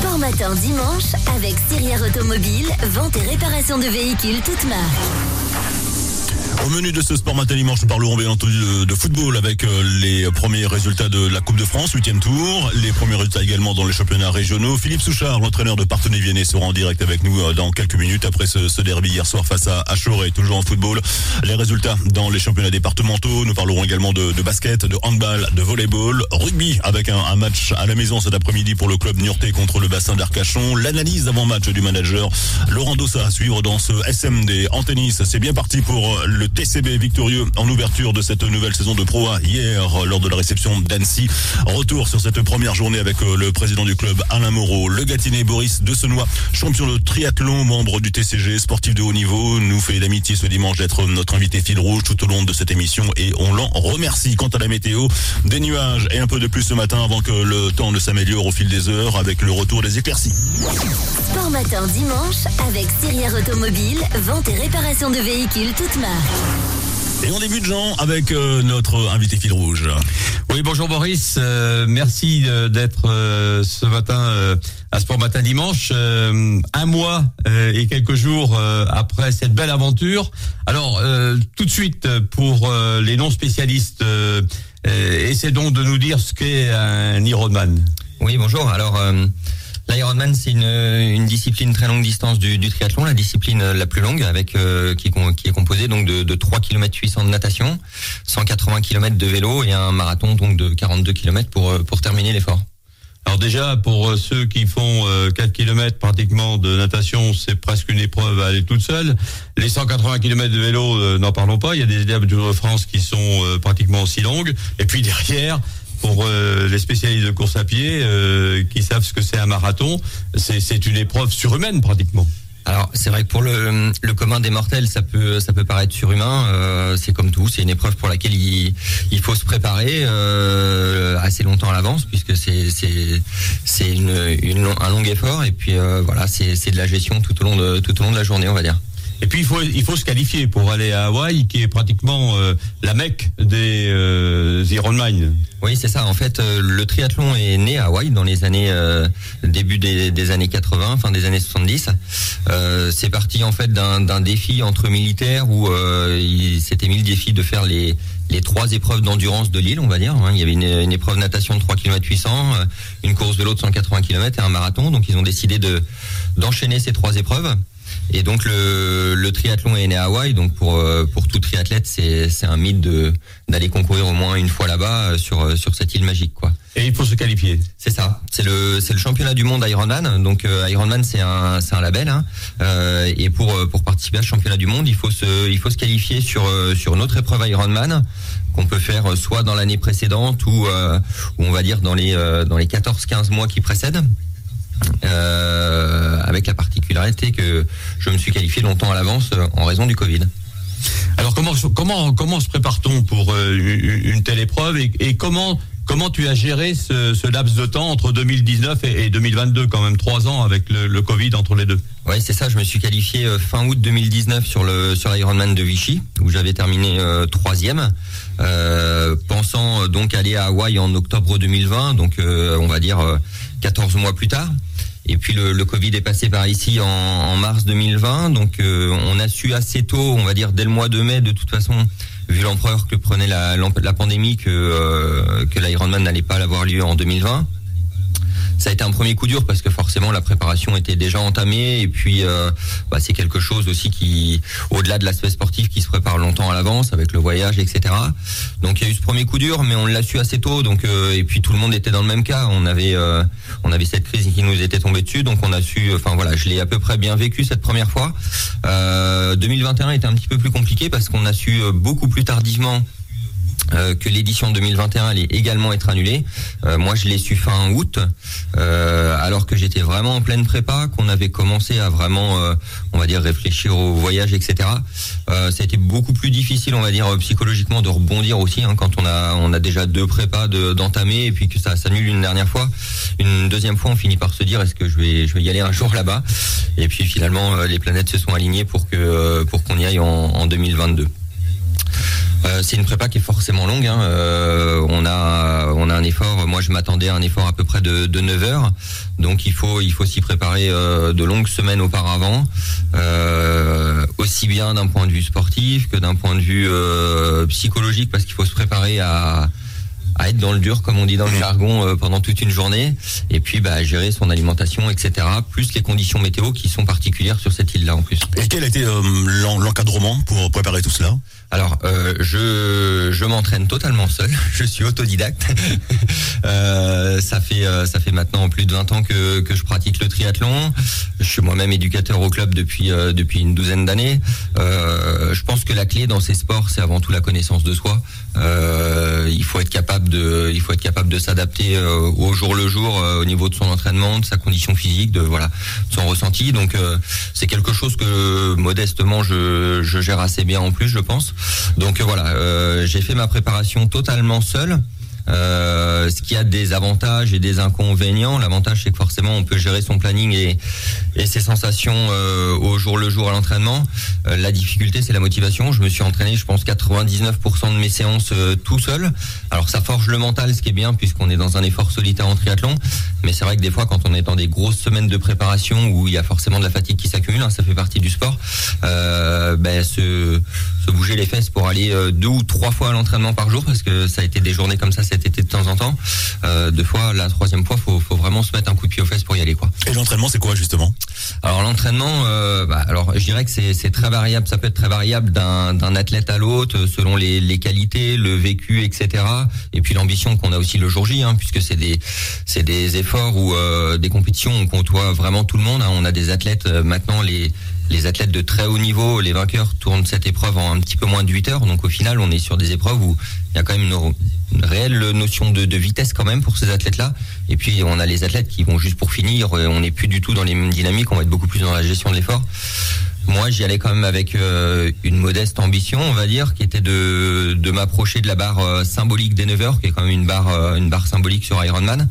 Sport Matin dimanche avec Sirière Automobile, vente et réparation de véhicules toutes marques. Au menu de ce Sport Matin dimanche, nous parlerons bien entendu de football avec les premiers résultats de la Coupe de France, 8e tour, les premiers résultats également dans les championnats régionaux. Philippe Souchard, l'entraîneur de Parthenay-Viennet, sera en direct avec nous dans quelques minutes après ce derby hier soir face à Choré, toujours en football. Les résultats dans les championnats départementaux, nous parlerons également de basket, de handball, de volleyball, rugby avec un match à la maison cet après-midi pour le club niortais contre le bassin d'Arcachon. L'analyse d'avant-match du manager Laurent Dossa à suivre dans ce SMD. En tennis, c'est bien parti pour le TCB victorieux en ouverture de cette nouvelle saison de Pro A hier lors de la réception d'Annecy. Retour sur cette première journée avec le président du club Alain Moreau. Le Gâtinais Boris Dessenois, champion de triathlon, membre du TCG, sportif de haut niveau, nous fait l'amitié ce dimanche d'être notre invité fil rouge tout au long de cette émission et on l'en remercie. Quant à la météo, des nuages et un peu de pluie ce matin avant que le temps ne s'améliore au fil des heures avec le retour des éclaircies. Sport Matin dimanche avec Sirière Automobile, vente et réparation de véhicules toutes marques. Et on débute, Jean, avec notre invité fil rouge. Oui, bonjour Boris. Merci d'être ce matin à Sport Matin dimanche. Un mois et quelques jours après cette belle aventure. Alors, tout de suite, pour les non-spécialistes, essaie donc de nous dire ce qu'est un Ironman. Oui, bonjour. Alors, l'Ironman, c'est une discipline très longue distance du triathlon, la discipline la plus longue, avec qui est composée donc de 3 km 800 de natation, 180 km de vélo et un marathon donc de 42 km pour terminer l'effort. Alors déjà, pour ceux qui font 4 km pratiquement de natation, c'est presque une épreuve à aller toute seule. Les 180 km de vélo, n'en parlons pas. Il y a des étapes du Tour de France qui sont pratiquement aussi longues. Et puis derrière, pour les spécialistes de course à pied qui savent ce que c'est un marathon, c'est une épreuve surhumaine pratiquement. Alors c'est vrai que pour le commun des mortels, ça peut paraître surhumain. C'est comme tout, c'est une épreuve pour laquelle il faut se préparer assez longtemps à l'avance, puisque c'est un long effort. Et puis voilà, c'est de la gestion tout au long de la journée, on va dire. Et puis il faut se qualifier pour aller à Hawaï, qui est pratiquement la Mecque des Ironman. Oui, c'est ça. En fait, le triathlon est né à Hawaï dans les années début des années 80, fin des années 70. C'est parti en fait d'un défi entre militaires où il s'était mis le défi de faire les 3 épreuves d'endurance de l'île, on va dire. Il y avait une épreuve natation de 3 km 800, une course vélo de 180 km et un marathon. Donc ils ont décidé d'enchaîner ces 3 épreuves. Et donc le triathlon est né à Hawaï, donc pour tout triathlète c'est un mythe d'aller concourir au moins une fois là-bas sur cette île magique, quoi. Et il faut se qualifier. C'est ça. C'est le championnat du monde Ironman. Donc Ironman c'est un label, hein. Et pour participer à ce championnat du monde, il faut se qualifier sur notre épreuve Ironman qu'on peut faire soit dans l'année précédente ou on va dire dans les 14-15 mois qui précèdent. Avec la particularité que je me suis qualifié longtemps à l'avance en raison du Covid. Alors comment se prépare-t-on pour une telle épreuve et comment tu as géré ce laps de temps entre 2019 et 2022, quand même 3 ans avec le Covid entre les deux? Oui, c'est ça. Je me suis qualifié fin août 2019 sur l'Ironman de Vichy, où j'avais terminé 3e, pensant donc aller à Hawaï en octobre 2020, donc on va dire 14 mois plus tard. Et puis le Covid est passé par ici en mars 2020, donc on a su assez tôt, on va dire dès le mois de mai, de toute façon, vu l'ampleur que prenait la pandémie, que l'Ironman n'allait pas avoir lieu en 2020. Ça a été un premier coup dur parce que forcément la préparation était déjà entamée et puis c'est quelque chose aussi qui, au-delà de l'aspect sportif, qui se prépare longtemps à l'avance avec le voyage, etc. Donc il y a eu ce premier coup dur, mais on l'a su assez tôt. Donc et puis tout le monde était dans le même cas. On avait cette crise qui nous était tombée dessus, donc on a su. Enfin voilà, je l'ai à peu près bien vécu cette première fois. 2021 était un petit peu plus compliqué parce qu'on a su beaucoup plus tardivement que l'édition 2021 allait également être annulée. Moi, je l'ai su fin août, alors que j'étais vraiment en pleine prépa, qu'on avait commencé à vraiment, on va dire, réfléchir au voyage, etc. Ça a été beaucoup plus difficile, on va dire, psychologiquement, de rebondir aussi, hein, quand on a déjà 2 prépas d'entamer et puis que ça s'annule une dernière fois. Une deuxième fois, on finit par se dire, est-ce que je vais y aller un jour là-bas? Et puis finalement, les planètes se sont alignées pour qu'on y aille en 2022. C'est une prépa qui est forcément longue. On a un effort. Moi, je m'attendais à un effort à peu près de 9 heures. Donc, il faut s'y préparer de longues semaines auparavant, aussi bien d'un point de vue sportif que d'un point de vue psychologique, parce qu'il faut se préparer à être dans le dur, comme on dit dans le jargon, pendant toute une journée, et puis gérer son alimentation, etc., plus les conditions météo qui sont particulières sur cette île-là en plus. Et quel a été l'encadrement pour préparer tout cela ? Alors, je m'entraîne totalement seul. Je suis autodidacte. Ça fait maintenant plus de 20 ans que je pratique le triathlon. Je suis moi-même éducateur au club depuis une douzaine d'années. Je pense que la clé dans ces sports, c'est avant tout la connaissance de soi. Il faut être capable de s'adapter au jour le jour, au niveau de son entraînement, de sa condition physique, de son ressenti. Donc c'est quelque chose que modestement je gère assez bien en plus, je pense. Donc j'ai fait ma préparation totalement seul. Ce qui a des avantages et des inconvénients. L'avantage, c'est que forcément on peut gérer son planning et ses sensations au jour le jour à l'entraînement. La difficulté, c'est la motivation. Je me suis entraîné, je pense 99% de mes séances tout seul. Alors ça forge le mental, ce qui est bien puisqu'on est dans un effort solitaire en triathlon. Mais c'est vrai que des fois, quand on est dans des grosses semaines de préparation où il y a forcément de la fatigue qui s'accumule, ça fait partie du sport, se bouger les fesses pour aller 2 ou 3 fois à l'entraînement par jour, parce que ça a été des journées comme ça cet été de temps en temps. 2 fois, la 3e fois, faut vraiment se mettre un coup de pied aux fesses pour y aller, quoi. Et l'entraînement, c'est quoi justement ? Alors l'entraînement, alors je dirais que c'est très variable. Ça peut être très variable d'un athlète à l'autre, selon les qualités, le vécu, etc. Et puis l'ambition qu'on a aussi le jour J, puisque c'est des efforts ou des compétitions où on côtoie vraiment tout le monde. On a des athlètes maintenant, les athlètes de très haut niveau, les vainqueurs tournent cette épreuve en un petit peu moins de 8 heures. Donc au final, on est sur des épreuves où il y a quand même une réelle notion de vitesse quand même pour ces athlètes-là. Et puis on a les athlètes qui vont juste pour finir. On n'est plus du tout dans les mêmes dynamiques. On va être beaucoup plus dans la gestion de l'effort. Moi, j'y allais quand même avec une modeste ambition, on va dire, qui était de m'approcher de la barre symbolique des 9 heures, qui est quand même une barre symbolique sur Ironman.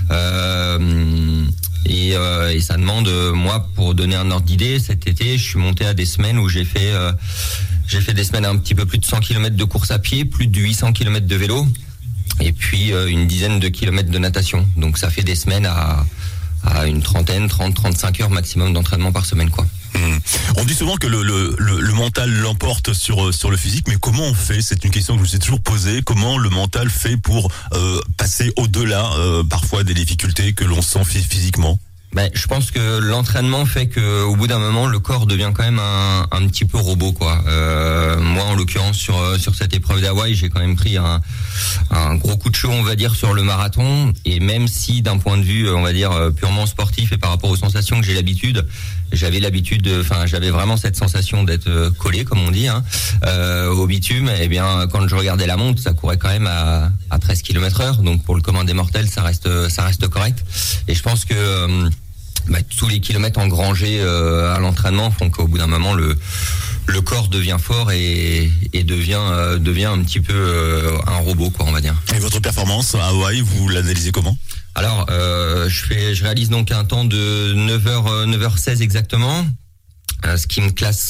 Et ça demande, moi, pour donner un ordre d'idée, cet été, je suis monté à des semaines où j'ai fait des semaines à un petit peu plus de 100 km de course à pied, plus de 800 km de vélo, et puis une dizaine de kilomètres de natation. Donc ça fait des semaines à une 30-35 heures maximum d'entraînement par semaine, quoi. On dit souvent que le mental l'emporte sur le physique, mais comment on fait ? C'est une question que je me suis toujours posée. Comment le mental fait pour passer au-delà parfois des difficultés que l'on sent physiquement ? Je pense que l'entraînement fait que au bout d'un moment le corps devient quand même un petit peu robot, quoi. Moi en l'occurrence sur cette épreuve d'Hawaï, j'ai quand même pris un gros coup de chaud, on va dire, sur le marathon, et même si d'un point de vue on va dire purement sportif et par rapport aux sensations que j'avais vraiment cette sensation d'être collé, comme on dit, au bitume. Et bien quand je regardais la montre, ça courait quand même à 13 km/h, donc pour le commun des mortels ça reste correct. Et je pense que tous les kilomètres engrangés à l'entraînement font qu'au bout d'un moment le corps devient fort et devient un petit peu un robot, quoi, on va dire. Et votre performance à Hawaï, vous l'analysez comment ? Alors je réalise donc un temps de 9h16 exactement, ce qui me classe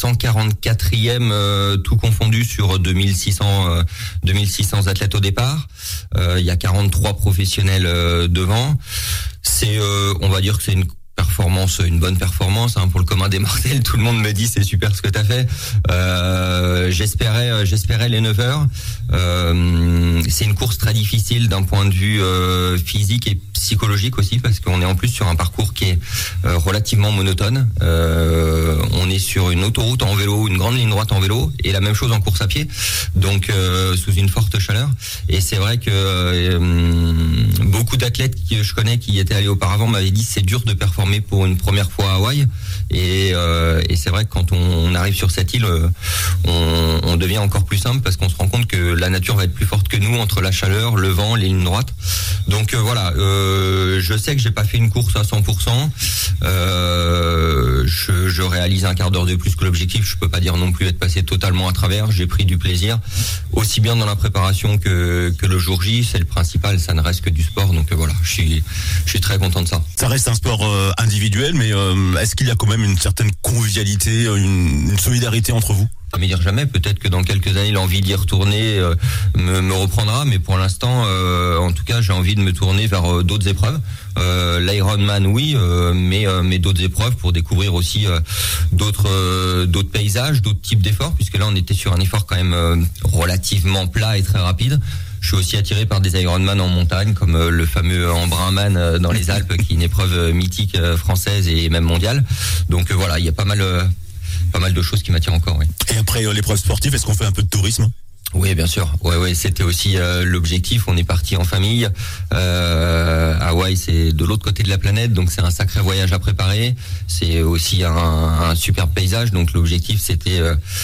144e tout confondu sur 2600 athlètes au départ. Il y a 43 professionnels devant. C'est on va dire que c'est une bonne performance pour le commun des mortels. Tout le monde me dit c'est super ce que t'as fait. J'espérais les 9 heures. C'est une course très difficile d'un point de vue physique et psychologique aussi, parce qu'on est en plus sur un parcours qui est relativement monotone. On est sur une autoroute en vélo, une grande ligne droite en vélo, et la même chose en course à pied, donc sous une forte chaleur. Et c'est vrai que beaucoup d'athlètes que je connais qui y étaient allés auparavant m'avaient dit c'est dur de performer pour une première fois à Hawaï. Et c'est vrai que quand on arrive sur cette île, on devient encore plus simple, parce qu'on se rend compte que la nature va être plus forte que nous entre la chaleur, le vent, les lignes droites. Donc je sais que j'ai pas fait une course à 100%. Je réalise un quart d'heure de plus que l'objectif. Je peux pas dire non plus être passé totalement à travers. J'ai pris du plaisir, aussi bien dans la préparation que le jour J. C'est le principal, ça ne reste que du sport. Donc je suis très content de ça. Ça reste un sport individuel, mais est-ce qu'il y a quand même une certaine convivialité, une solidarité entre vous ? jamais dire jamais. Peut-être que dans quelques années, l'envie d'y retourner me reprendra, mais pour l'instant, en tout cas, j'ai envie de me tourner vers d'autres épreuves. L'Ironman, oui, mais d'autres épreuves pour découvrir aussi d'autres paysages, d'autres types d'efforts, puisque là, on était sur un effort quand même relativement plat et très rapide. Je suis aussi attiré par des Ironman en montagne, comme le fameux Embrunman dans les Alpes, qui est une épreuve mythique française et même mondiale. Donc voilà, il y a pas mal de choses qui m'attirent encore. Oui. Et après l'épreuve sportive, est-ce qu'on fait un peu de tourisme ? Oui, bien sûr. Ouais, c'était aussi l'objectif. On est parti en famille. Hawaï, c'est de l'autre côté de la planète, donc c'est un sacré voyage à préparer. C'est aussi un superbe paysage. Donc l'objectif, c'était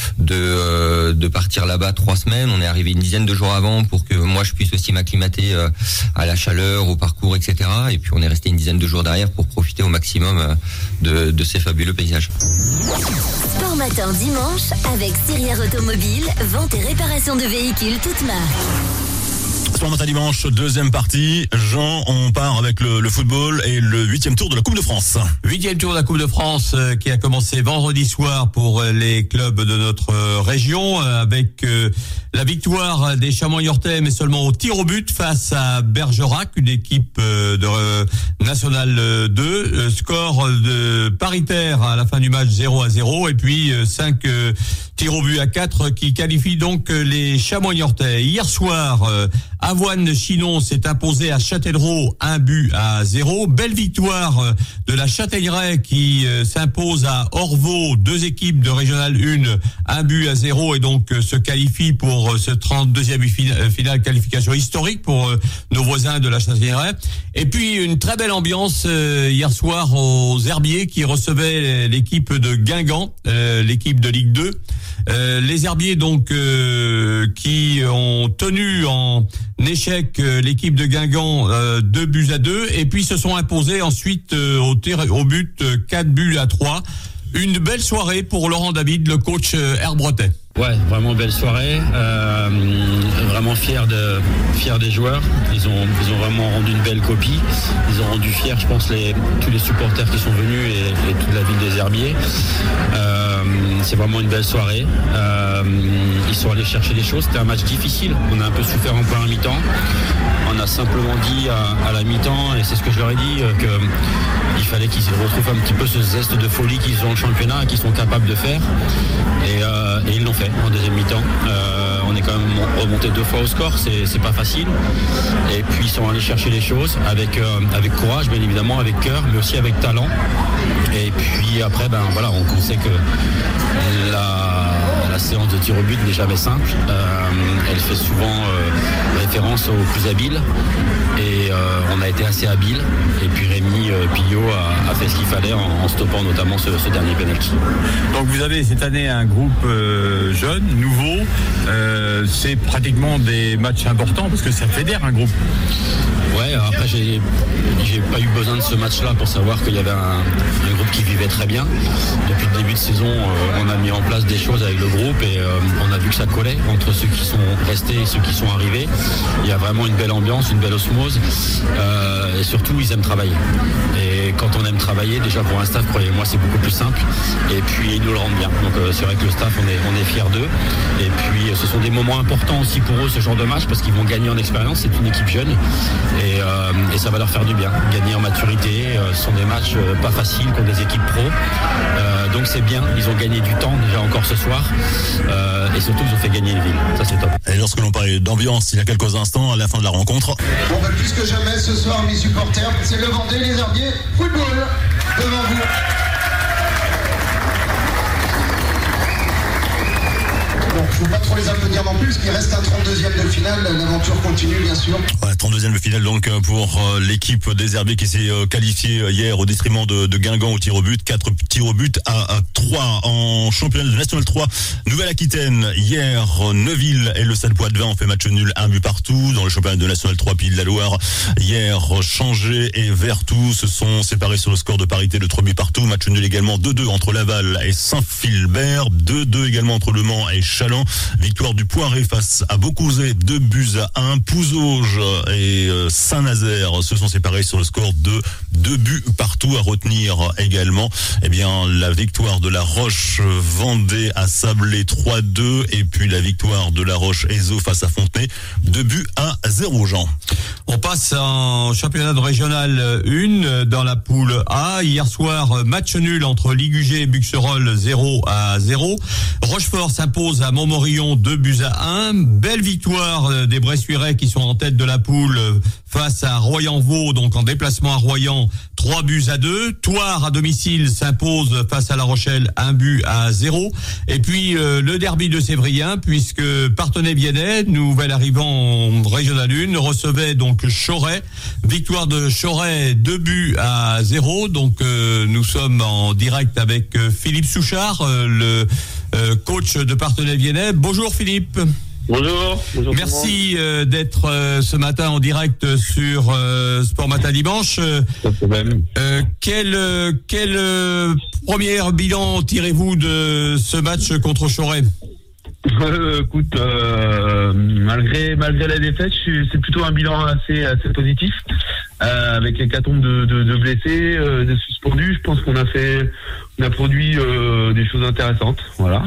de partir là-bas 3 semaines. On est arrivé une dizaine de jours avant pour que moi je puisse aussi m'acclimater à la chaleur, au parcours, etc. Et puis on est resté une dizaine de jours derrière pour profiter au maximum de ces fabuleux paysages. Sport Matin dimanche avec Sirière Automobile, vente et réparation de véhicules toutes marques. Sport Matin dimanche, deuxième partie. Jean, on part avec le football et le 8e tour de la Coupe de France. 8e tour de la Coupe de France qui a commencé vendredi soir pour les clubs de notre région avec la victoire des Chamois-Niortais, mais seulement au tir au but face à Bergerac, une équipe de National 2. Score de paritaire à la fin du match 0-0 et puis 5 tirs au but à 4 qui qualifient donc les Chamois-Niortais. Hier soir, Avoine-Chinon s'est imposé à Châtellerault 1-0. Belle victoire de la Châtelleraie qui s'impose à Orvault, 2 équipes de Régional 1, 1-0 et donc se qualifie pour ce 32e finale qualification historique pour nos voisins de la Châtelleraie. Et puis une très belle ambiance hier soir aux Herbiers qui recevaient l'équipe de Guingamp, l'équipe de Ligue 2. Les Herbiers donc qui ont tenu en échec l'équipe de Guingamp 2-2 et puis se sont imposés ensuite au but 4-3. Une belle soirée pour Laurent David, le coach herbretais. Ouais, vraiment belle soirée, vraiment fier des joueurs. Ils ont vraiment rendu une belle copie. Ils ont rendu fiers, je pense, tous les supporters qui sont venus et toute la ville des Herbiers. C'est vraiment une belle soirée. Ils sont allés chercher des choses. C'était un match difficile. On a un peu souffert en première mi-temps. On a simplement dit à la mi-temps, et c'est ce que je leur ai dit, qu'il fallait qu'ils retrouvent un petit peu ce zeste de folie qu'ils ont au championnat et qu'ils sont capables de faire. Et ils l'ont fait en deuxième mi-temps. On est quand même remonté 2 fois au score, c'est pas facile. Et puis ils sont allés chercher les choses avec courage, bien évidemment, avec cœur, mais aussi avec talent. Et puis après, on sait que la séance de tir au but n'est jamais simple. Elle fait souvent référence aux plus habiles. Et on a été assez habiles. Et puis Rémi Pillot a fait ce qu'il fallait en stoppant notamment ce dernier penalty. Donc vous avez cette année un groupe jeune, nouveau. C'est pratiquement des matchs importants parce que ça fédère un groupe. Ouais, après j'ai pas eu besoin de ce match-là pour savoir qu'il y avait un groupe qui vivait très bien. Depuis le début de saison, on a mis en place des choses avec le groupe et on a vu que ça collait entre ceux qui sont restés et ceux qui sont arrivés. Il y a vraiment une belle ambiance, une belle osmose et surtout ils aiment travailler. Et quand on aime travailler, déjà pour un staff, croyez-moi, c'est beaucoup plus simple. Et puis ils nous le rendent bien. Donc c'est vrai que le staff, on est fiers d'eux. Et puis ce sont des moments importants aussi pour eux, ce genre de match, parce qu'ils vont gagner en expérience. C'est une équipe jeune. Et ça va leur faire du bien. Gagner en maturité, ce sont des matchs pas faciles contre des équipes pro. Donc c'est bien, ils ont gagné du temps déjà encore ce soir. Et surtout ils ont fait gagner une ville. Ça c'est top. Et lorsque l'on parlait d'ambiance il y a quelques instants, à la fin de la rencontre. Plus que jamais ce soir mes supporters, c'est le Vendée les Herbiers football devant vous. Donc je ne veux pas trop les applaudir non plus, parce qu'il reste un 32e de finale, l'aventure continue bien sûr. Ouais, 32e de finale donc pour l'équipe des Herbiers qui s'est qualifiée hier au détriment de Guingamp au tir au but, 4 tirs au but à 3 en championnat de National 3 Nouvelle-Aquitaine. Hier, Neuville et le Stade Poitvin ont fait match nul, 1 but partout. Dans le championnat de National 3 Pays de la Loire, hier, Changé et Vertou se sont séparés sur le score de parité de 3 buts partout. Match nul également 2-2 entre Laval et Saint-Philbert, 2-2 également entre Le Mans et Chaland. Victoire du Poiré face à Beaucouzé, 2 buts à 1. Pouzauges et Saint-Nazaire se sont séparés sur le score de 2 buts partout. À retenir également, la victoire de La Roche-Vendée à Sablé 3-2 et puis la victoire de La Roche-Ezo face à Fontenay 2-0, Jean. On passe en championnat de régional 1 dans la poule A. Hier soir, match nul entre Ligugé et Buxerolles 0-0. Rochefort s'impose à Montmorillon 2-1. Belle victoire des Bressuirais qui sont en tête de la poule face à Royan-Vaux, donc en déplacement à Royan, 3-2. Thouars à domicile s'impose face à La Rochelle 1-0. Et puis le derby de Sévrien, puisque Parthenay-Viennet, nouvel arrivant en régional 1, recevait donc Choret. Victoire de Choret 2-0. Donc nous sommes en direct avec Philippe Souchard, le coach de Parthenay-Viennet. Bonjour Philippe. Bonjour. Merci d'être ce matin en direct sur Sport Matin Dimanche. Pas de problème. Quel premier bilan tirez-vous de ce match contre Choret? Écoute, malgré la défaite, c'est plutôt un bilan assez positif. Avec l'hécatombe de blessés, de suspendus, je pense qu'on a produit des choses intéressantes. Voilà.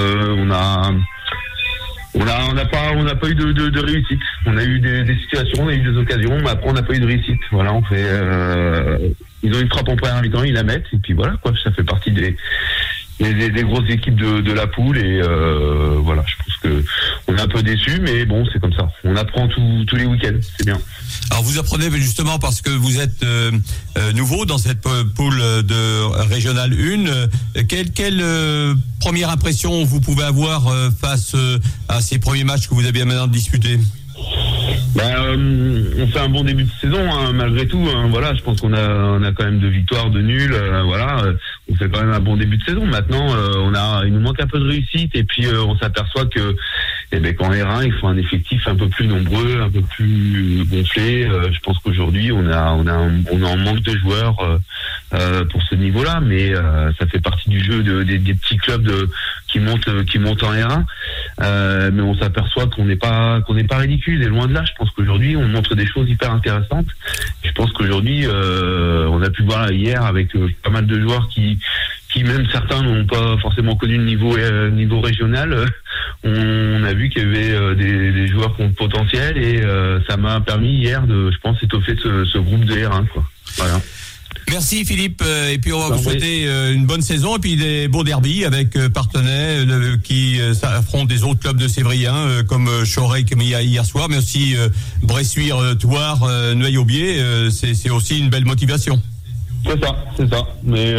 On n'a pas eu de réussite. On a eu des situations, on a eu des occasions, mais après on n'a pas eu de réussite. Voilà, ils ont une frappe en première mi-temps, ils la mettent, et puis voilà, quoi, ça fait partie des grosses équipes de la poule, et voilà, je pense que on est un peu déçus, mais bon, c'est comme ça. On apprend tous les week-ends, c'est bien. Alors vous apprenez justement parce que vous êtes nouveau dans cette poule de Régional 1. Quelle première impression vous pouvez avoir face à ces premiers matchs que vous avez maintenant disputés? On fait un bon début de saison, hein, malgré tout. Hein, voilà, je pense qu'on a quand même 2 victoires, 2 nuls. On fait quand même un bon début de saison. Maintenant, il nous manque un peu de réussite, et puis on s'aperçoit que qu'en R1, il faut un effectif un peu plus nombreux, un peu plus gonflé. Je pense qu'aujourd'hui, on en manque de joueurs pour ce niveau-là, mais ça fait partie du jeu des petits clubs qui montent en R1. Mais on s'aperçoit qu'on n'est pas ridicule, et loin de là. Je pense qu'aujourd'hui, on montre des choses hyper intéressantes. Je pense qu'aujourd'hui, on a pu voir hier avec pas mal de joueurs qui même certains n'ont pas forcément connu le niveau régional. On a vu qu'il y avait des joueurs qui ont le potentiel, et ça m'a permis hier de, je pense, étoffer ce groupe de R1, quoi. Voilà. Merci Philippe, et puis on va vous souhaiter une bonne saison, et puis des beaux derbies avec Parthenay qui affrontent des autres clubs de Sévrien comme Choret comme hier soir, mais aussi Bressuire, Thouars, Nueil-Aubier. C'est aussi une belle motivation. C'est ça. Mais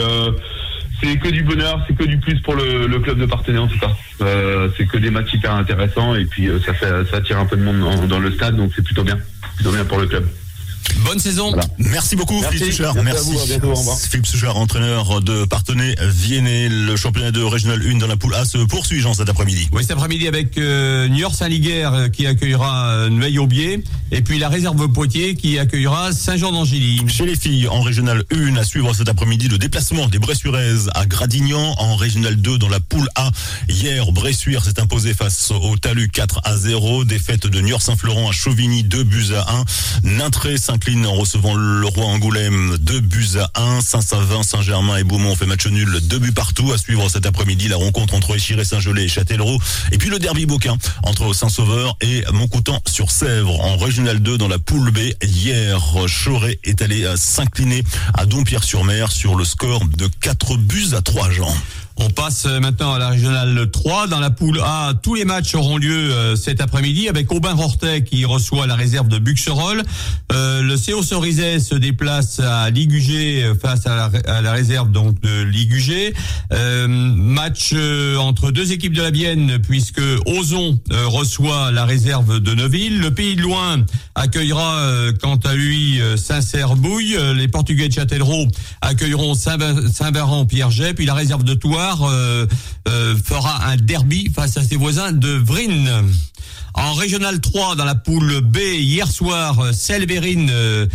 c'est que du bonheur, c'est que du plus pour le club de Parthenay en tout cas. C'est que des matchs hyper intéressants, et puis ça attire un peu de monde dans le stade, donc c'est plutôt bien pour le club. Bonne saison. Voilà. Merci beaucoup, Philippe Souchard. Merci. À bientôt, au revoir. Philippe Souchard, entraîneur de Parthenay-Viennet. Le championnat de Régional 1 dans la poule A se poursuit, Jean, cet après-midi. Oui, cet après-midi avec Niort-Saint-Liguerre qui accueillera Nueil-Aubier, et puis la réserve Poitiers qui accueillera Saint-Jean-d'Angilly. Chez les filles, en Régional 1, à suivre cet après-midi le déplacement des Bressuiraises à Gradignan. En Régional 2, dans la poule A, hier, Bressuire s'est imposé face au Talus 4-0. Défaite de Niort-Saint-Florent à Chauvigny 2-1. Nintré s'incline en recevant le Roi Angoulême 2-1. Saint-Savin, Saint-Germain et Beaumont ont fait match nul, 2 buts partout. À suivre cet après-midi la rencontre entre Échiré-Saint-Gelais et Châtellerault. Et puis le derby Beaucain entre Saint-Sauveur et Montcoutan-sur-Sèvre. En Régional 2, dans la poule B, hier, Choret est allé s'incliner à Dompierre-sur-Mer sur le score de 4-3, Jean. On passe maintenant à la régionale 3. Dans la poule A, tous les matchs auront lieu cet après-midi avec Aubin-Rortais qui reçoit la réserve de Buxerolles. Le CO Cerizay se déplace à Ligugé face à la réserve donc de Ligugé. Match entre 2 équipes de la Bienne, puisque Ozon reçoit la réserve de Neuville. Le Pays de Loing accueillera quant à lui Saint-Cerbouille. Les Portugais de Châtellerault accueilleront Saint-Baran-Pierre-Jet. Puis la réserve de Thouars fera un derby face à ses voisins de Vrines. En Régional 3, dans la poule B, hier soir, Selverine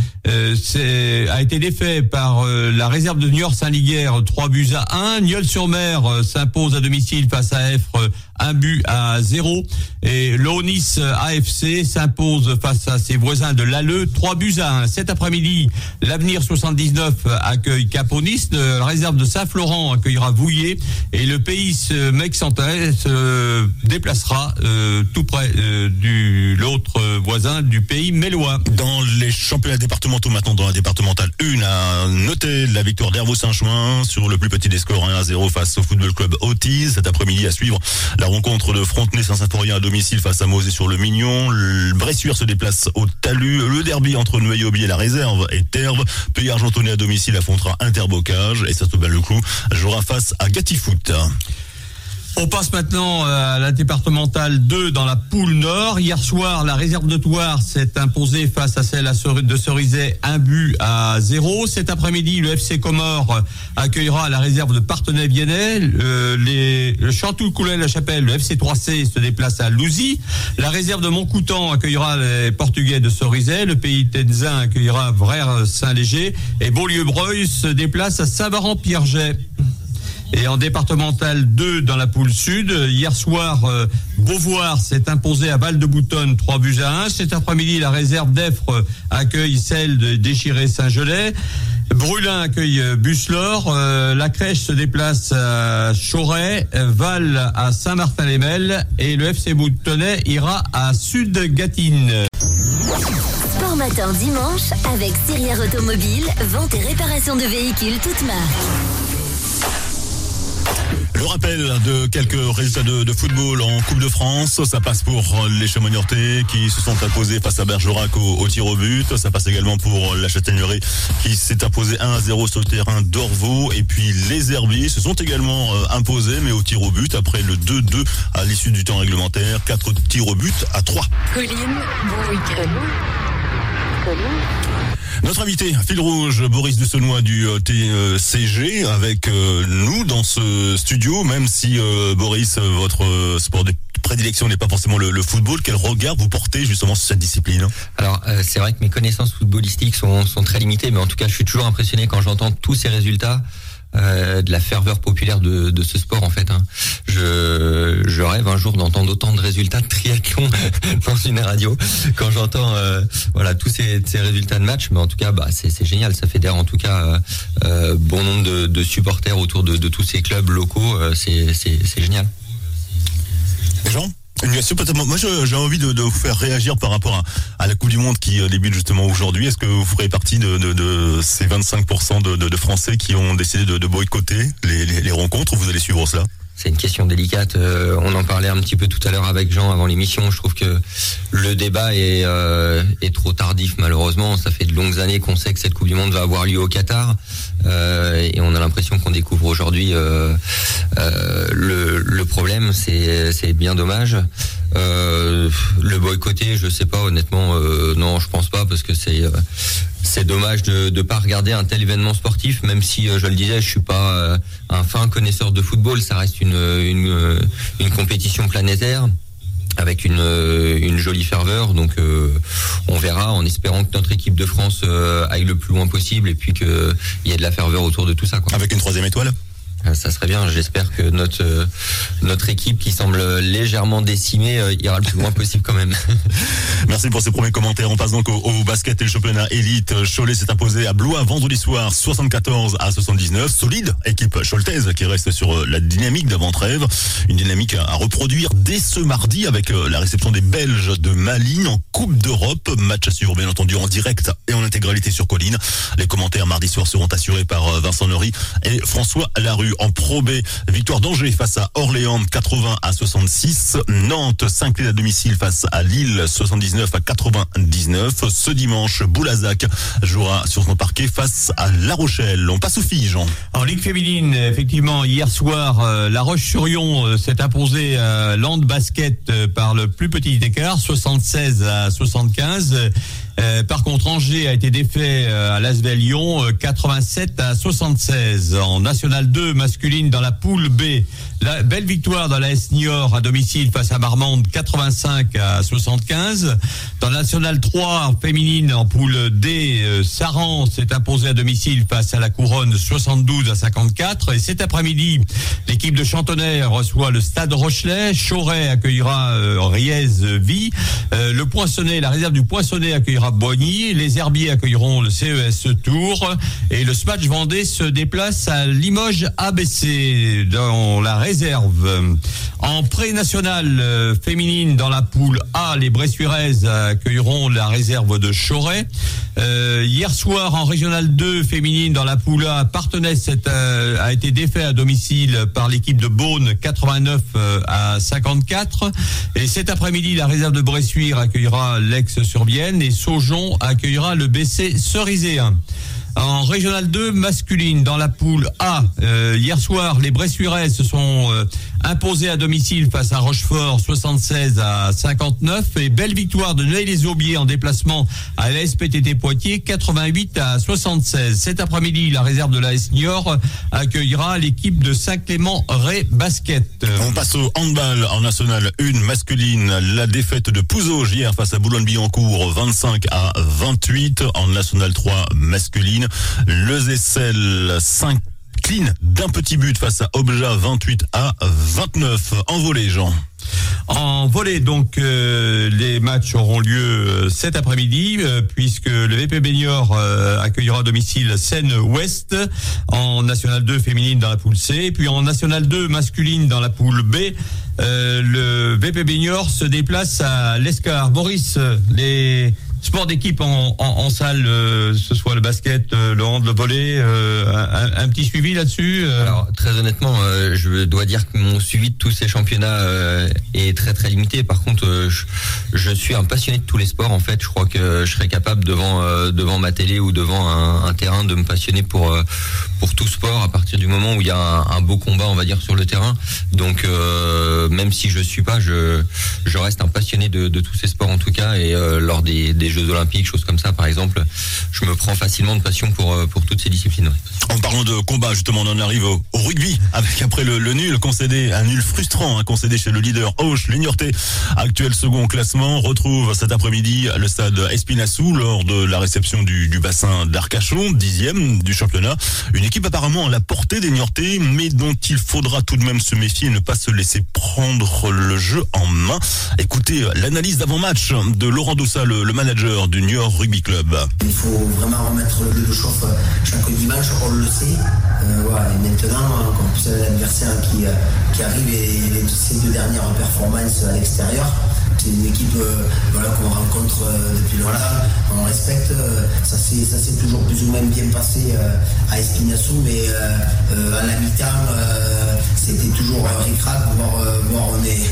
a été défait par la réserve de Niort-Saint-Liguerre 3-1. Nieul-sur-Mer s'impose à domicile face à Effre 1-0. Et l'Onis AFC s'impose face à ses voisins de l'Alleux, 3-1. Cet après-midi, l'Avenir 79 accueille Caponis, la réserve de Saint-Florent accueillera Vouillé et le Pays Mexantais se déplacera tout près de l'autre voisin du Pays Mélois. Dans les championnats départementaux, maintenant dans la départementale 1, à noter la victoire d'Hervaux-Saint-Chouin sur le plus petit des scores 1-0 face au football club Otis. Cet après-midi à suivre la rencontre de Frontenay-Saint-Symphorien à domicile face à Mauzé-sur-le-Mignon. Bressuire se déplace au Talus. Le derby entre Neuilly et la réserve et Terve. Pays Argentonais à domicile affrontera Interbocage et Saint-Aubin-le-Clou jouera face à Gatifoot. On passe maintenant à la départementale 2 dans la poule Nord. Hier soir, la réserve de Thouars s'est imposée face à celle de Cerizay 1-0. Cet après-midi, le FC Comores accueillera la réserve de Parthenay-Viennet. Le Chantoul-Coulay-la-Chapelle, le FC 3C se déplace à Louzy. La réserve de Montcoutan accueillera les Portugais de Cerizay. Le Pays Tenzin accueillera Vrères-Saint-Léger. Et Beaulieu-Breuil se déplace à Savarin-Pierget. Et en départemental 2 dans la poule sud, hier soir, Beauvoir s'est imposé à Val-de-Boutonne 3-1. Cet après-midi, la réserve d'Effre accueille celle de Déchiré-Saint-Gelais. Brulin accueille Busselor. La Crèche se déplace à Chauray. Val à Saint-Martin-les-Melles. Et le FC Boutonnais ira à Sud-Gatine. Sport Matin dimanche avec Sirière Automobile, vente et réparation de véhicules toutes marques. Le rappel de quelques résultats de football en Coupe de France. Ça passe pour les Chamonix-Niortais qui se sont imposés face à Bergerac au tir au but. Ça passe également pour la Châtaigneraie qui s'est imposé 1-0 sur le terrain d'Orvaux. Et puis les Herbiers se sont également imposés, mais au tir au but après le 2-2 à l'issue du temps réglementaire. 4 tirs au but à 3. Colline, bon week-end. Notre invité, fil rouge, Boris Dessenois du TCG, avec nous dans ce studio, même si Boris, votre sport de prédilection n'est pas forcément le football. Quel regard vous portez justement sur cette discipline? Alors c'est vrai que mes connaissances footballistiques sont très limitées, mais en tout cas je suis toujours impressionné quand j'entends tous ces résultats. De la ferveur populaire de ce sport en fait. Je rêve un jour d'entendre autant de résultats de triathlon dans une radio quand j'entends tous ces résultats de match. Mais en tout cas c'est génial, ça fédère en tout cas bon nombre de supporters autour de tous ces clubs locaux. C'est génial. Jean, une question peut-être. Moi, j'ai envie de vous faire réagir par rapport à la Coupe du Monde qui débute justement aujourd'hui. Est-ce que vous ferez partie de ces 25% de Français qui ont décidé de boycotter les rencontres, ou vous allez suivre cela? C'est une question délicate. On en parlait un petit peu tout à l'heure avec Jean avant l'émission. Je trouve que le débat est trop tardif, malheureusement. Ça fait de longues années qu'on sait que cette Coupe du Monde va avoir lieu au Qatar. Et on a l'impression qu'on découvre aujourd'hui le problème. C'est bien dommage. Le boycotter, je sais pas, honnêtement, non, je pense pas, parce que c'est dommage de pas regarder un tel événement sportif, même si je le disais, je suis pas un fin connaisseur de football. Ça reste une compétition planétaire avec une jolie ferveur, donc on verra, en espérant que notre équipe de France aille le plus loin possible et puis qu'il y ait de la ferveur autour de tout ça, quoi. Avec une 3e étoile? Ça serait bien. J'espère que notre équipe, qui semble légèrement décimée, ira le plus loin possible quand même. Merci pour ces premiers commentaires. On passe donc au basket et le championnat élite. Cholet s'est imposé à Blois vendredi soir 74-79. Solide équipe choletaise qui reste sur la dynamique d'avant-trêve. Une dynamique à reproduire dès ce mardi avec la réception des Belges de Malines en Coupe d'Europe. Match à suivre bien entendu en direct et en intégralité sur Colline. Les commentaires mardi soir seront assurés par Vincent Neury et François Larue. En Pro B, victoire d'Angers face à Orléans 80-66. Nantes s'incline à domicile face à Lille 79-99. Ce dimanche, Boulazac jouera sur son parquet face à La Rochelle. On passe aux filles, Jean. En Ligue féminine, effectivement, hier soir, La Roche-sur-Yon s'est imposée à Land Basket par le plus petit écart, 76-75. Par contre, Angers a été défait à l'ASvel Lyon 87-76. En National 2 masculine dans la poule B, la belle victoire dans la S Niort à domicile face à Marmande 85-75. Dans la National 3 féminine en poule D, Saran s'est imposé à domicile face à la Couronne 72-54. Et cet après-midi, l'équipe de Chantonner reçoit le Stade Rochelet. Choret accueillera Riez-Vie. Le Poinçonnet, la réserve du Poinçonnet accueillera Boigny. Les Herbiers accueilleront le CES Tours. Et le Smatch Vendée se déplace à Limoges ABC dans la réserve. En pré-nationale féminine dans la poule A, les Bressuiraises accueilleront la réserve de Choret. Hier soir en régional 2 féminine dans la poule A, Partenay a été défait à domicile par l'équipe de Beaune 89-54. Et cet après-midi, la réserve de Bressuire accueillera l'Aix-sur-Vienne et Saujon accueillera le BC Cerizéen. En régional 2 masculine dans la poule A, hier soir, les Bressuiraises se sont imposées à domicile face à Rochefort 76-59 et belle victoire de Neuilly-les-Aubiers en déplacement à la SPTT Poitiers 88-76. Cet après-midi, la réserve de la S Niort accueillera l'équipe de Saint-Clément-Ré Basket. On passe au handball en national 1 masculine. La défaite de Pouzauges hier face à Boulogne-Billancourt 25-28. En national 3 masculine, le Zessel 5 clean d'un petit but face à Obja 28-29. En volée, Jean. En volée, donc, les matchs auront lieu cet après-midi, puisque le VP Niort accueillera à domicile Seine-Ouest en National 2 féminine dans la poule C. Et puis en National 2 masculine dans la poule B, le VP Niort se déplace à l'Escar. Boris, les sport d'équipe en salle, ce soit le basket, le hand, le volley, un petit suivi là-dessus. Alors très honnêtement, je dois dire que mon suivi de tous ces championnats est très très limité. Par contre, je suis un passionné de tous les sports. En fait, je crois que je serais capable devant ma télé ou devant un terrain de me passionner pour tout sport à partir du moment où il y a un beau combat, on va dire, sur le terrain. Donc même si je suis pas, je reste un passionné de tous ces sports en tout cas. Et lors des Jeux Olympiques, choses comme ça par exemple, je me prends facilement de passion pour toutes ces disciplines. Ouais. En parlant de combat, justement, on en arrive au rugby, avec après le nul concédé, un nul frustrant concédé chez le leader Auch. Les Niortais, actuel second au classement, retrouve cet après-midi le stade Espinassou lors de la réception du bassin d'Arcachon, 10e du championnat. Une équipe apparemment à la portée des Niortais, mais dont il faudra tout de même se méfier et ne pas se laisser prendre le jeu en main. Écoutez l'analyse d'avant-match de Laurent Doussa, le manager du Niort Rugby Club. Il faut vraiment remettre le de chauffe chaque dimanche, on le sait. Voilà. Et maintenant, comme plus l'adversaire qui arrive et ces deux dernières performances à l'extérieur, c'est une équipe qu'on rencontre depuis longtemps, on respecte. Ça s'est toujours plus ou moins bien passé à Espinassou, mais à la mi-temps, c'était toujours ric-rac, voire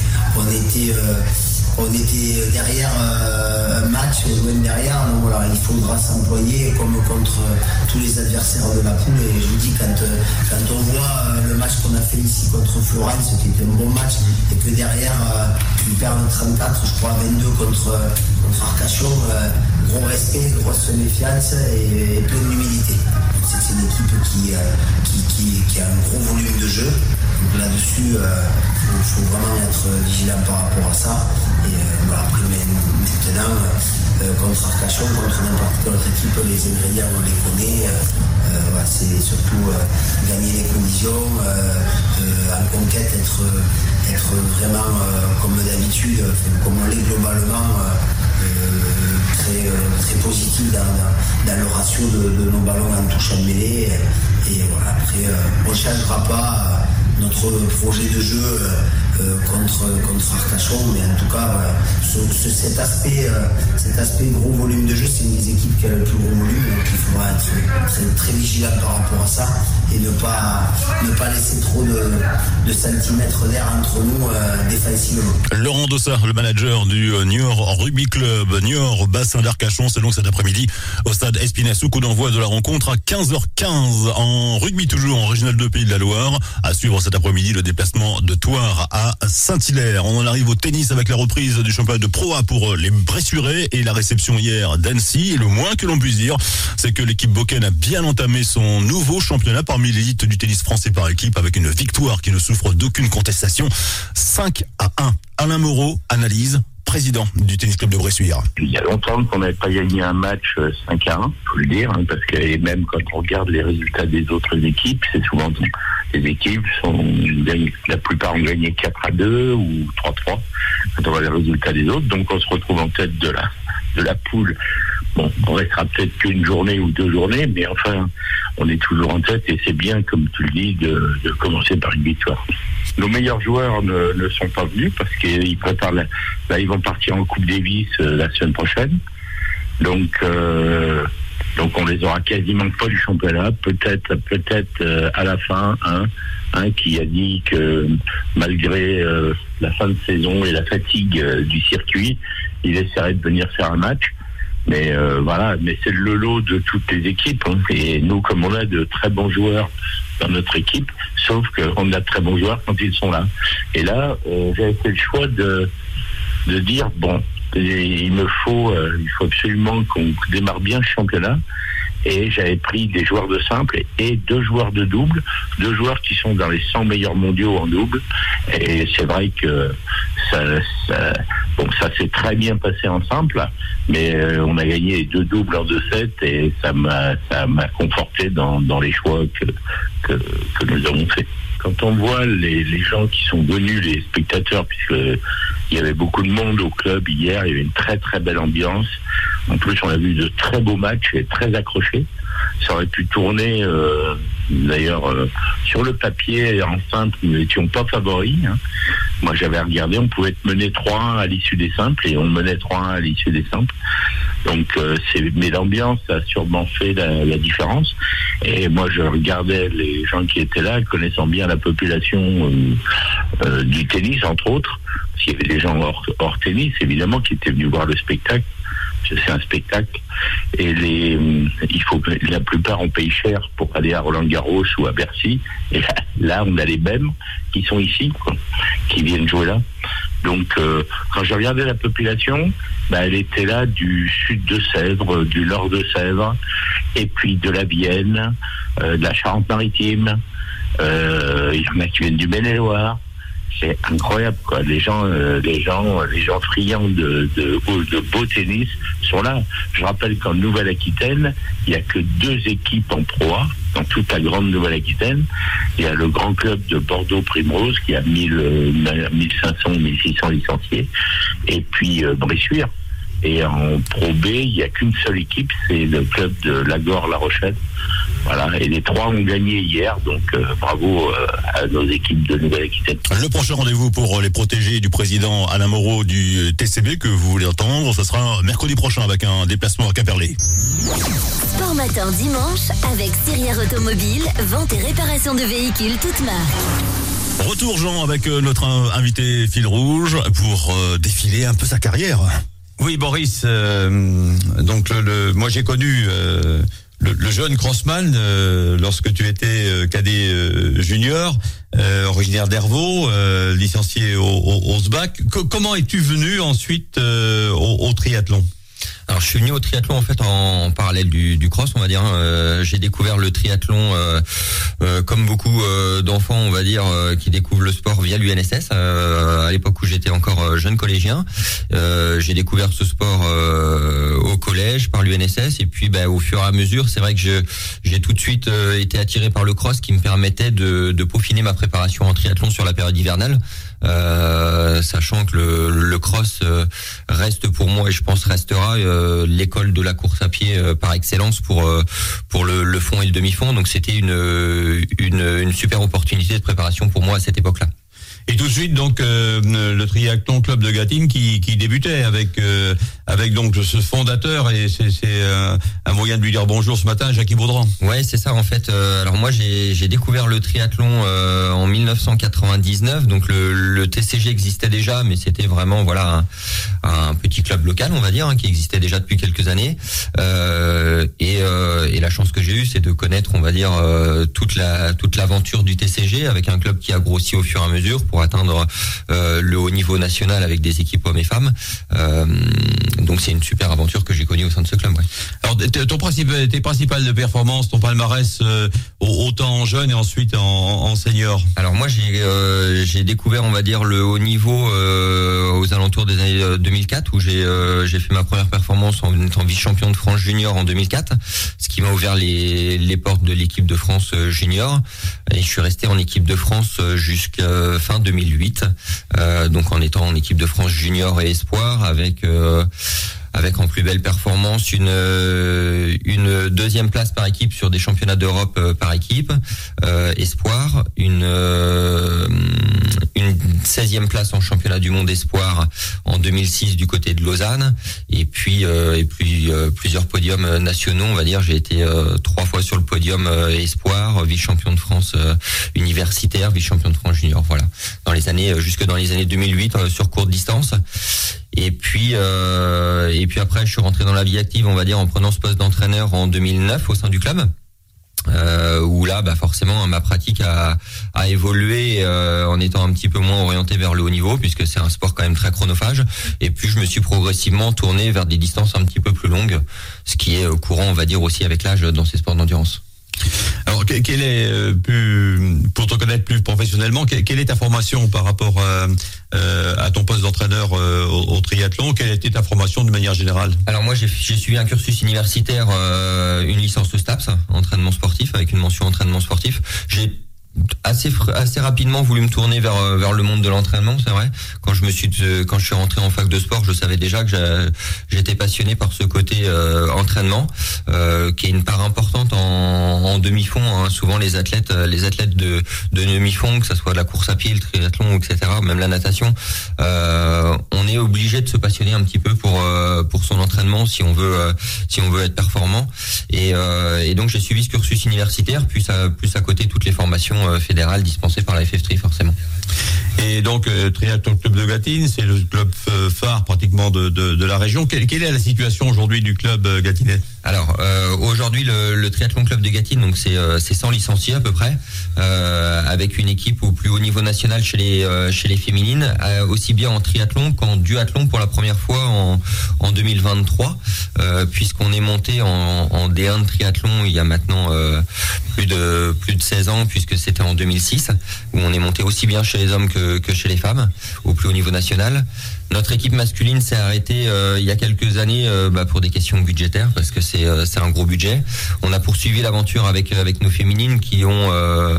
on était derrière un match, loin derrière, donc voilà, il faudra s'employer comme contre tous les adversaires de la poule. Et je vous dis, quand on voit le match qu'on a fait ici contre Florence, c'était un bon match, et que derrière, ils perdent 34, je crois 22 contre Arcachon, gros respect, grosse méfiance et plein d'humilité. C'est une équipe qui a un gros volume de jeu. Donc là-dessus, il faut vraiment être vigilant par rapport à ça. Et après, maintenant, contre Arcachon, contre n'importe quelle autre équipe, les ingrédients, on les connaît. C'est surtout gagner les conditions, en conquête, être vraiment comme d'habitude, comme on l'est globalement, très positif dans le ratio de nos ballons en touche en mêlée. Et voilà, après, on ne changera pas notre projet de jeu contre Arcachon, mais en tout cas, voilà, cet aspect gros volume de jeu, c'est une des équipes qui a le plus gros volume, donc il faudra être très, très vigilant par rapport à ça et ne pas laisser trop de centimètres d'air entre nous défensivement. Laurent Dossard, le manager du Niort Rugby Club, Niort Bassin d'Arcachon, c'est donc cet après-midi au stade Espinassou, coup d'envoi de la rencontre à 15h15 en rugby, toujours en Régional 2 Pays de la Loire. À suivre cet après-midi le déplacement de Thouars à Saint-Hilaire. On en arrive au tennis avec la reprise du championnat de Pro A pour les Bressurais et la réception hier d'Annecy. Et le moins que l'on puisse dire, c'est que l'équipe Boken a bien entamé son nouveau championnat parmi l'élite du tennis français par équipe avec une victoire qui ne souffre d'aucune contestation. 5-1. Alain Moreau, analyse, président du tennis club de Bressuire. Il y a longtemps qu'on n'avait pas gagné un match 5-1, faut le dire, parce que même quand on regarde les résultats des autres équipes, c'est souvent les équipes la plupart ont gagné 4-2 ou 3-3 quand on voit les résultats des autres, donc on se retrouve en tête de la poule. Bon, on restera peut-être qu'une journée ou 2 journées, mais enfin, on est toujours en tête et c'est bien, comme tu le dis, de commencer par une victoire. Nos meilleurs joueurs ne sont pas venus parce qu'ils préparent là, ils vont partir en Coupe Davis la semaine prochaine. Donc on les aura quasiment pas du championnat. Peut-être à la fin, un qui a dit que malgré la fin de saison et la fatigue du circuit, il essaierait de venir faire un match. Mais mais c'est le lot de toutes les équipes. Et nous, comme on a de très bons joueurs dans notre équipe, sauf qu'on a de très bons joueurs quand ils sont là. Et là, j'ai fait le choix de dire, bon, il faut absolument qu'on démarre bien ce championnat. Et j'avais pris des joueurs de simple et 2 joueurs de double, 2 joueurs qui sont dans les 100 meilleurs mondiaux en double. Et c'est vrai que ça s'est très bien passé en simple, mais on a gagné 2 doubles en 2-7 et ça m'a conforté dans les choix que nous avons fait. Quand on voit les gens qui sont venus, les spectateurs, puisque il y avait beaucoup de monde au club hier, il y avait une très très belle ambiance. En plus, on a vu de très beaux matchs et très accrochés. Ça aurait pu tourner, d'ailleurs, sur le papier, en simple, nous n'étions pas favoris. Moi, j'avais regardé, on pouvait être mené 3-1 à l'issue des simples, et on menait 3-1 à l'issue des simples. Donc, mais l'ambiance a sûrement fait la différence. Et moi, je regardais les gens qui étaient là, connaissant bien la population du tennis, entre autres, parce qu'il y avait des gens hors tennis, évidemment, qui étaient venus voir le spectacle. C'est un spectacle et la plupart on paye cher pour aller à Roland-Garros ou à Bercy, et là on a les mêmes qui sont ici, qui viennent jouer là. Donc quand je regardais la population, elle était là du sud de Sèvres, du nord de Sèvres, et puis de la Vienne, de la Charente-Maritime, il y en a qui viennent du Maine-et-Loire. C'est incroyable, quoi. Les gens friands de beau tennis sont là. Je rappelle qu'en Nouvelle-Aquitaine, il n'y a que 2 équipes en Pro A, dans toute la grande Nouvelle-Aquitaine. Il y a le grand club de Bordeaux-Primrose qui a 1500 ou 1600 licenciés. Et puis Bressuire. Et en Pro B, il n'y a qu'une seule équipe, c'est le club de Lagor-La Rochelle. Voilà, et les 3 ont gagné hier, donc bravo à nos équipes de Nouvelle-Aquitaine. Le prochain rendez-vous pour les protégés du président Alain Moreau du TCB que vous voulez entendre, ce sera mercredi prochain avec un déplacement à Quimperlé. Sport Matin dimanche avec Cyrière Automobile, vente et réparation de véhicules toutes marques. Retour Jean avec notre invité fil rouge pour défiler un peu sa carrière. Oui, Boris, donc moi j'ai connu le jeune Crossman lorsque tu étais cadet junior, originaire d'Hervaux, licencié au SBAC. Comment es-tu venu ensuite au triathlon ? Alors je suis venu au triathlon en fait en parallèle du cross, on va dire. J'ai découvert le triathlon comme beaucoup d'enfants, on va dire, qui découvrent le sport via l'UNSS. À l'époque où j'étais encore jeune collégien, j'ai découvert ce sport au collège par l'UNSS, et puis au fur et à mesure, c'est vrai que j'ai tout de suite été attiré par le cross, qui me permettait de peaufiner ma préparation en triathlon sur la période hivernale. Sachant que le cross reste pour moi, et je pense restera, l'école de la course à pied par excellence pour le fond et le demi-fond. Donc c'était une super opportunité de préparation pour moi à cette époque-là. Et tout de suite, donc, le triathlon club de Gâtine qui débutait avec donc ce fondateur, et c'est un moyen de lui dire bonjour ce matin, Jackie Baudran. Ouais, c'est ça en fait. Alors moi j'ai découvert le triathlon en 1999, donc le TCG existait déjà, mais c'était vraiment un petit club local, on va dire, qui existait déjà depuis quelques années. Et la chance que j'ai eue, c'est de connaître, on va dire, toute l'aventure du TCG, avec un club qui a grossi au fur et à mesure pour atteindre le haut niveau national avec des équipes hommes et femmes. Donc c'est une super aventure que j'ai connue au sein de ce club. Ouais. Alors tes principales performances, ton palmarès autant en jeune et ensuite en senior. Alors moi j'ai découvert, on va dire, le haut niveau aux alentours des années 2004, où j'ai fait ma première performance en étant vice-champion de France junior en 2004, ce qui m'a ouvert les portes de l'équipe de France junior, et je suis resté en équipe de France jusqu'à fin 2008, donc en étant en équipe de France junior et espoir, avec en plus belle performance une deuxième place par équipe sur des championnats d'Europe par équipe, espoir, une 16e place en championnat du monde espoir en 2006 du côté de Lausanne, et puis plusieurs podiums nationaux, on va dire. J'ai été 3 fois sur le podium espoir, vice-champion de France universitaire, vice-champion de France junior, voilà, jusque dans les années 2008 sur courte distance. Et puis après, je suis rentré dans la vie active, on va dire, en prenant ce poste d'entraîneur en 2009 au sein du club. Où là, forcément, ma pratique a évolué en étant un petit peu moins orienté vers le haut niveau, puisque c'est un sport quand même très chronophage. Et puis, je me suis progressivement tourné vers des distances un petit peu plus longues, ce qui est courant, on va dire, aussi avec l'âge dans ces sports d'endurance. Alors, quelle est pour te connaître plus professionnellement, quelle est ta formation par rapport à ton poste d'entraîneur au triathlon? Quelle était ta formation de manière générale? Alors moi j'ai suivi un cursus universitaire, une licence de STAPS, entraînement sportif, avec une mention entraînement sportif. J'ai assez rapidement voulu me tourner vers le monde de l'entraînement, c'est vrai. Quand je suis rentré en fac de sport, je savais déjà que j'étais passionné par ce côté entraînement, qui est une part importante en demi-fond, hein. Souvent les athlètes de demi-fond, que ça soit de la course à pied, le triathlon, etc., même la natation, on est obligé de se passionner un petit peu pour son entraînement si on veut être performant. Et donc j'ai suivi ce cursus universitaire, plus à côté toutes les formations fédérales dispensées par la FF3 forcément. Et donc Triathlon Club de Gâtine, c'est le club phare pratiquement de la région. Quelle est la situation aujourd'hui du club gâtinais? Alors aujourd'hui le Triathlon Club de Gâtine, donc c'est 100 licenciés à peu près, avec une équipe au plus haut niveau national chez les féminines, aussi bien en triathlon qu'en duathlon pour la première fois en 2023, puisqu'on est monté en D1 de triathlon il y a maintenant plus de 16 ans, puisque c'était en 2006, où on est monté aussi bien chez les hommes que chez les femmes au plus haut niveau national. Notre équipe masculine s'est arrêtée il y a quelques années pour des questions budgétaires, parce que c'est un gros budget. On a poursuivi l'aventure avec nos féminines qui ont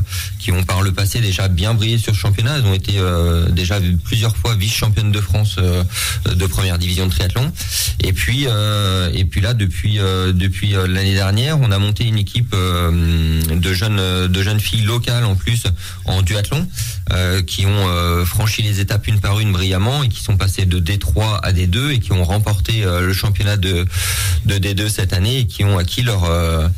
par le passé déjà bien brillé sur ce championnat. Elles ont été déjà plusieurs fois vice-championnes de France de première division de triathlon. Et puis là depuis l'année dernière, on a monté une équipe de jeunes filles locales en plus en duathlon, qui ont franchi les étapes une par une brillamment, et qui sont passées de D3 à D2 et qui ont remporté le championnat de D2 cette année, et qui ont acquis leur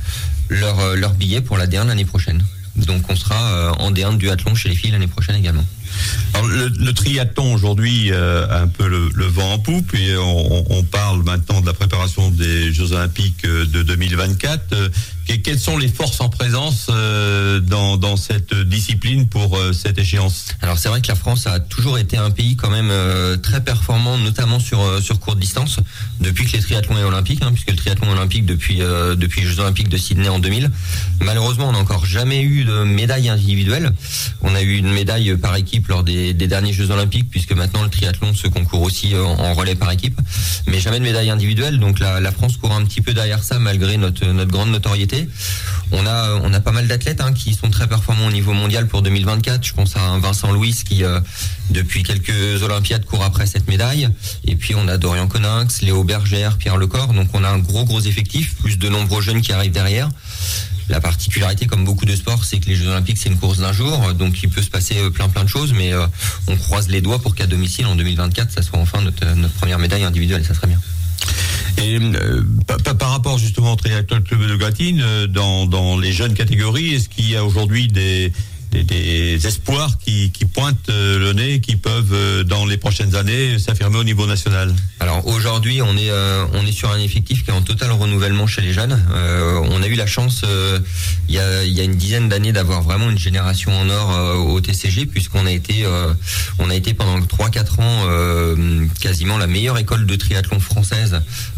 billet pour la D1 l'année prochaine. Donc on sera en D1 de duathlon chez les filles l'année prochaine également. Alors, le triathlon aujourd'hui a un peu le vent en poupe, et on parle maintenant de la préparation des Jeux Olympiques de 2024. Quelles sont les forces en présence dans cette discipline pour cette échéance? Alors c'est vrai que la France a toujours été un pays quand même très performant, notamment sur courte distance, depuis que les triathlons est olympique, puisque le triathlon est olympique depuis les Jeux Olympiques de Sydney en 2000. Malheureusement, on n'a encore jamais eu de médaille individuelle. On a eu une médaille par équipe lors des derniers Jeux Olympiques, puisque maintenant le triathlon se concourt aussi en relais par équipe, mais jamais de médaille individuelle. Donc la France court un petit peu derrière ça, malgré notre grande notoriété. On a pas mal d'athlètes qui sont très performants au niveau mondial pour 2024. Je pense à un Vincent Louis qui depuis quelques Olympiades court après cette médaille. Et puis on a Dorian Coninx, Léo Bergère, Pierre Lecor. Donc on a un gros effectif, plus de nombreux jeunes qui arrivent derrière. La particularité, comme beaucoup de sports, c'est que les Jeux Olympiques, c'est une course d'un jour, donc il peut se passer plein de choses, mais on croise les doigts pour qu'à domicile, en 2024, ça soit enfin notre première médaille individuelle, et ça serait bien. Et par rapport justement au Triathlon Club de Gratine, dans les jeunes catégories, est-ce qu'il y a aujourd'hui des espoirs qui pointent le nez, qui peuvent dans les prochaines années s'affirmer au niveau national? Alors aujourd'hui, on est sur un effectif qui est en total renouvellement chez les jeunes. On a eu la chance il y a une dizaine d'années d'avoir vraiment une génération en or au TCG, puisqu'on a été pendant 3-4 ans quasiment la meilleure école de triathlon française.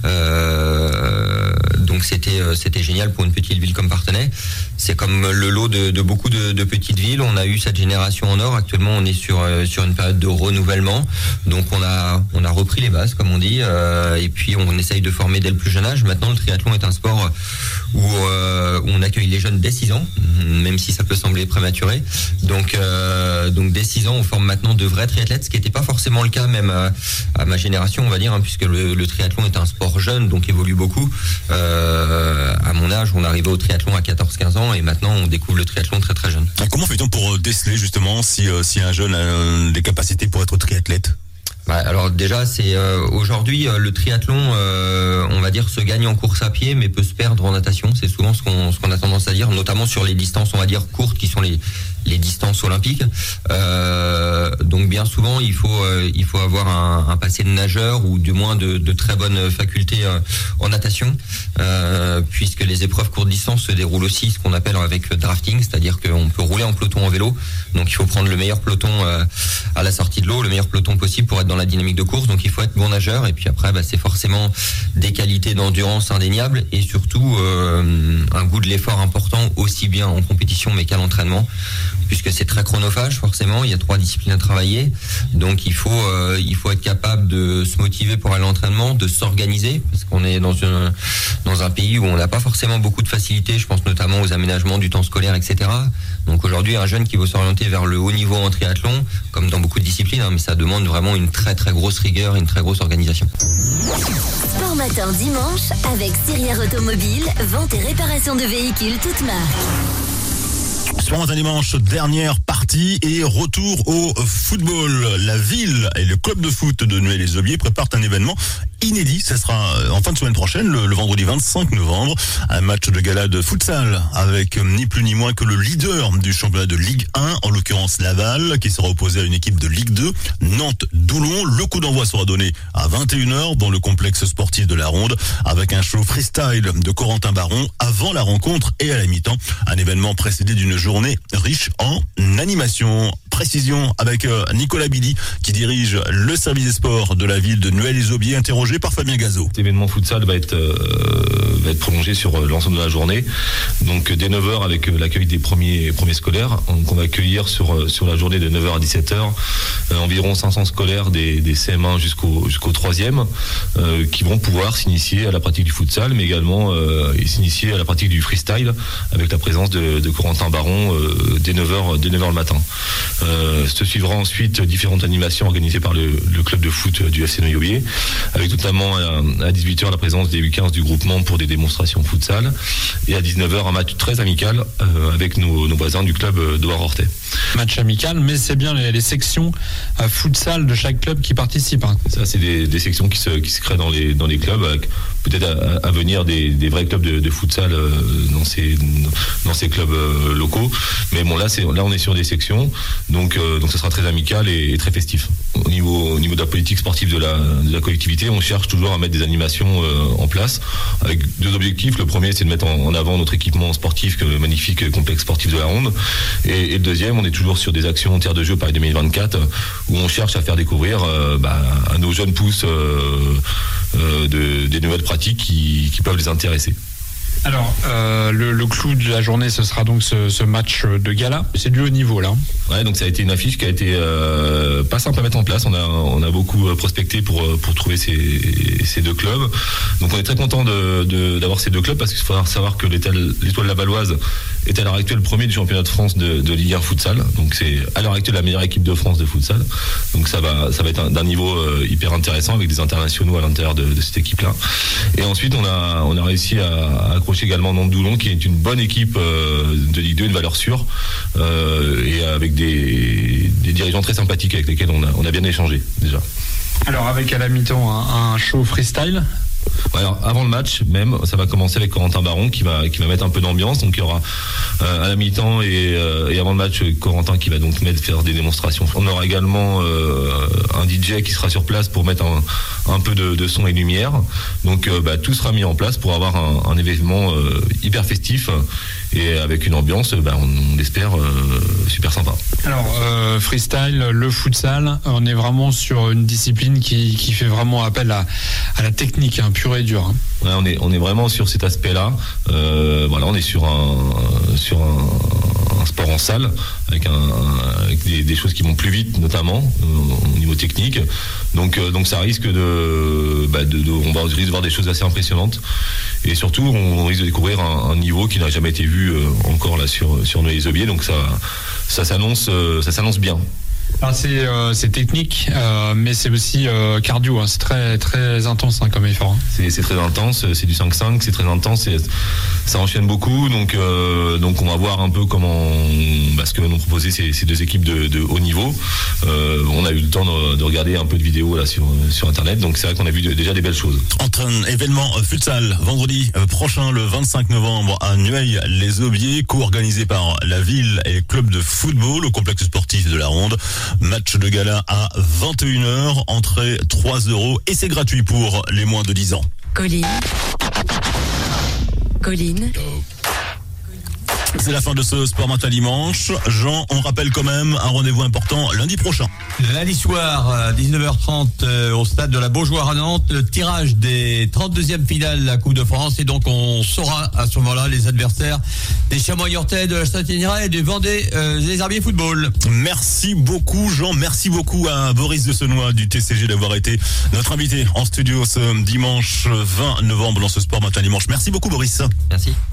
Donc c'était génial pour une petite ville comme Parthenay. C'est comme le lot de beaucoup de petites villes. On a eu cette génération en or. Actuellement, on est sur une période de renouvellement. Donc on a repris les bases, comme on dit, et puis on essaye de former dès le plus jeune âge. Maintenant, le triathlon est un sport où on accueille les jeunes dès 6 ans, même si ça peut sembler prématuré. Donc dès 6 ans, on forme maintenant de vrais triathlètes, ce qui n'était pas forcément le cas même à ma génération, on va dire, puisque le triathlon est un sport jeune, donc évolue beaucoup. À mon âge, on arrivait au triathlon à 14-15 ans, et maintenant on découvre le triathlon très très jeune. Comment fait-on pour déceler justement si un jeune a des capacités pour être triathlète? Alors déjà, c'est aujourd'hui le triathlon, on va dire, se gagne en course à pied, mais peut se perdre en natation. C'est souvent ce qu'on a tendance à dire, notamment sur les distances, on va dire, courtes, qui sont les distances olympiques. Donc bien souvent, il faut avoir un passé de nageur, ou du moins de très bonnes facultés en natation, puisque les épreuves courte distance se déroulent aussi ce qu'on appelle avec le drafting, c'est-à-dire qu'on peut rouler en peloton en vélo. Donc il faut prendre le meilleur peloton à la sortie de l'eau, le meilleur peloton possible pour être dans la dynamique de course. Donc il faut être bon nageur, et puis après c'est forcément des qualités d'endurance indéniables, et surtout un goût de l'effort important, aussi bien en compétition mais qu'à l'entraînement, puisque c'est très chronophage. Forcément, il y a 3 disciplines à travailler, donc il faut être capable de se motiver pour aller à l'entraînement, de s'organiser, parce qu'on est dans un pays où on n'a pas forcément beaucoup de facilité. Je pense notamment aux aménagements du temps scolaire, etc. Donc aujourd'hui, un jeune qui veut s'orienter vers le haut niveau en triathlon, comme dans beaucoup de disciplines, mais ça demande vraiment une très très grosse rigueur et une très grosse organisation. Sport Matin dimanche avec Syrière Automobile, vente et réparation de véhicules toutes marques. Sport Matin dimanche, dernière partie et retour au football. La ville et le club de foot de Nueil-les-Aubiers préparent un événement inédit. Ça sera en fin de semaine prochaine, le vendredi 25 novembre, un match de gala de futsal avec ni plus ni moins que le leader du championnat de Ligue 1, en l'occurrence Laval, qui sera opposé à une équipe de Ligue 2, Nantes-Doulon. Le coup d'envoi sera donné à 21h dans le complexe sportif de la Ronde, avec un show freestyle de Corentin Baron avant la rencontre et à la mi-temps. Un événement précédé d'une journée riche en animation. Précision avec Nicolas Billy, qui dirige le service des sports de la ville de Nueil-les-Aubiers, interrogé par Fabien Gazot. Cet événement futsal va être prolongé sur l'ensemble de la journée. Donc dès 9h avec l'accueil des premiers scolaires. Donc on va accueillir sur la journée de 9h à 17h environ 500 scolaires des CM1 jusqu'au 3e qui vont pouvoir s'initier à la pratique du futsal, mais également s'initier à la pratique du freestyle avec la présence de Corentin Baron dès 9h le matin. Se suivra ensuite différentes animations organisées par le club de foot du FC Nueil-les-Aubiers, avec notamment à 18h la présence des U15 du groupement pour des démonstrations futsal, et à 19h un match très amical avec nos voisins du club d'Oire-Ortais. Match amical, mais c'est bien les sections futsal de chaque club qui participent. Ça, c'est des sections qui se créent dans les clubs, avec peut-être à venir des vrais clubs de futsal dans ces clubs locaux. Mais bon, là on est sur des sections, donc ça sera très amical et très festif. Au niveau de la politique sportive de la collectivité, on cherche toujours à mettre des animations en place, avec 2 objectifs. Le premier, c'est de mettre en avant notre équipement sportif, le magnifique complexe sportif de la Ronde. Et le deuxième, on est toujours sur des actions en terre de jeu Paris 2024, où on cherche à faire découvrir à nos jeunes pousses des nouvelles pratiques qui peuvent les intéresser. Alors, le clou de la journée, ce sera donc ce match de gala. C'est du haut niveau, là. Ouais, donc ça a été une affiche qui a été pas simple à mettre en place. On a beaucoup prospecté pour trouver ces 2 clubs. Donc on est très content d'avoir ces 2 clubs, parce qu'il faut savoir que l'Étoile Lavalloise est à l'heure actuelle premier du championnat de France de Ligue 1 futsal. Donc c'est à l'heure actuelle la meilleure équipe de France de futsal. Donc ça va être d'un niveau hyper intéressant, avec des internationaux à l'intérieur de cette équipe-là. Et ensuite on a réussi à accroché également Nantes-Doulon, qui est une bonne équipe de Ligue 2, une valeur sûre, et avec des dirigeants très sympathiques avec lesquels on a bien échangé déjà. Alors avec à la mi-temps un show freestyle. Alors avant le match même, ça va commencer avec Corentin Baron qui va mettre un peu d'ambiance. Donc il y aura à la mi-temps et avant le match Corentin qui va donc faire des démonstrations. On aura également un DJ qui sera sur place pour mettre un peu de son et lumière. Donc tout sera mis en place pour avoir un événement hyper festif et avec une ambiance, on espère super sympa. Alors freestyle, le futsal, on est vraiment sur une discipline qui fait vraiment appel à la technique, pure et dure. Ouais, on est vraiment sur cet aspect-là. On est sur un sport en salle avec des choses qui vont plus vite, notamment au niveau technique. Donc ça risque on risque de voir des choses assez impressionnantes. Et surtout, on risque de découvrir un niveau qui n'a jamais été vu encore là sur les Aubiers. Donc ça s'annonce bien. Alors c'est technique, mais c'est aussi cardio. C'est très très intense comme effort. C'est très intense. C'est du 5-5, c'est très intense. Ça enchaîne beaucoup. Donc on va voir un peu ce que vont nous proposer ces deux équipes de haut niveau. On a eu le temps de regarder un peu de vidéos là sur internet. Donc c'est vrai qu'on a vu déjà des belles choses. Entre un événement futsal vendredi prochain, le 25 novembre à Nueil-les-Aubiers, co-organisé par la ville et le club de football au complexe sportif de la Ronde. Match de gala à 21h, entrée 3 € et c'est gratuit pour les moins de 10 ans. Colline. C'est la fin de ce Sport Matin Dimanche. Jean, on rappelle quand même un rendez-vous important lundi prochain. Lundi soir, 19h30, au stade de la Beaujoire à Nantes, le tirage des 32e finales de la Coupe de France. Et donc, on saura à ce moment-là les adversaires des Chamois-Niortais, de la Saint-Étienne et du Vendée, des Herbiers Football. Merci beaucoup, Jean. Merci beaucoup à Boris de Senoy du TCG d'avoir été notre invité en studio ce dimanche 20 novembre dans ce Sport Matin Dimanche. Merci beaucoup, Boris. Merci.